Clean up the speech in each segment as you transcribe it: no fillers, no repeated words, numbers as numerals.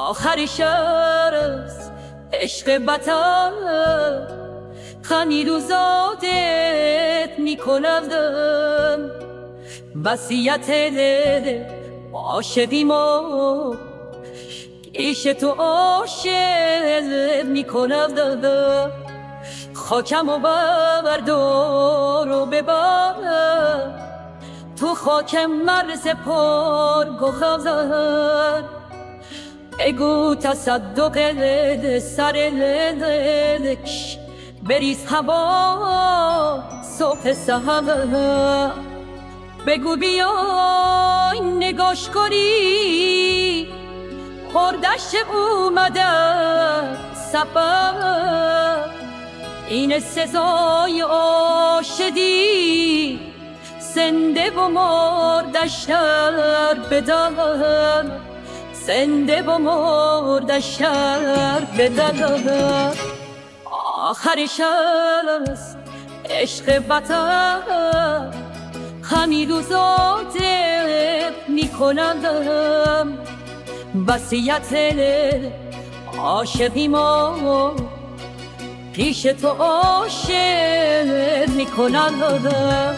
آخر شهر است عشق بطل خمیر و زادت میکنم وصیت دل عاشقیم و پیش تو عاشق میکنم خاکم و بردار و ببر تو خاکم مرز پر گخزن بگو تصدق سر لک بریز هوا صبح سحر بگو بیای نگاش کنی خردش اومده سفر این سزای عاشقی زنده و مردش در بدن زنده و مردش در بدن آخر شهر است عشق بطل خمیر و زاده میکنم وصیت عاشقیم و پیش تو عاشق میکنم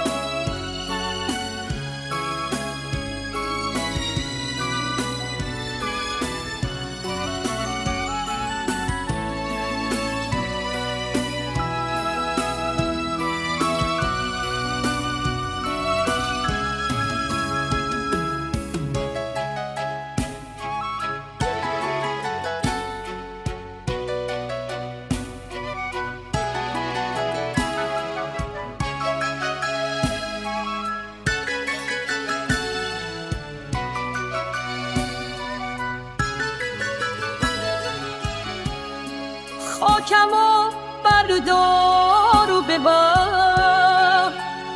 خاکم و بردار و ببر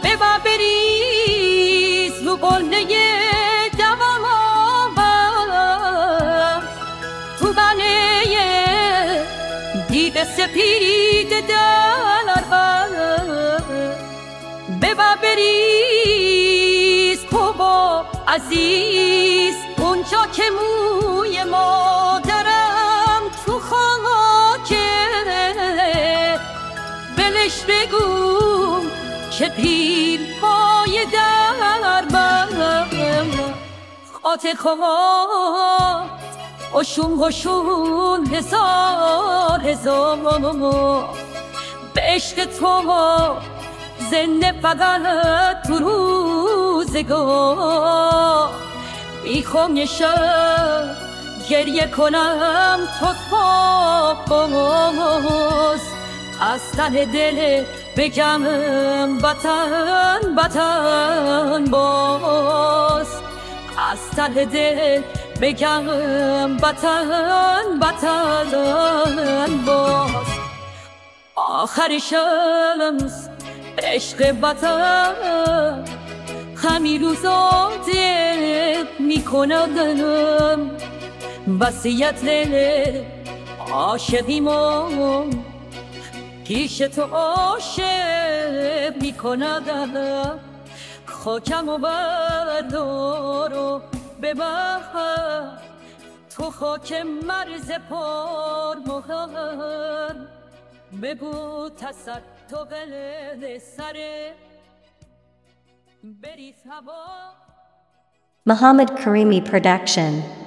بریز رو قله دوام آور تو بنه دیگ سپید در ببر بریز خوبا عزیز اونجا که موی مادرم تو بلش بگو که پیر پای در خاط خواد اشون هزار به عشق تو زنده فقط تو روزگار میخوام یه شب گریه کنم تو باز از ته دل بگم وطن باز از ته دل بگم وطن باز آخر شمس عشق وطن خمیر و زاده میکنم وصیت عاشقیم و پیش تو عاشق میکنم خاکم و بردار و ببر تو خاک مرز پر مهر بگو تصدق سر بریز هوا Muhammad Karimi Production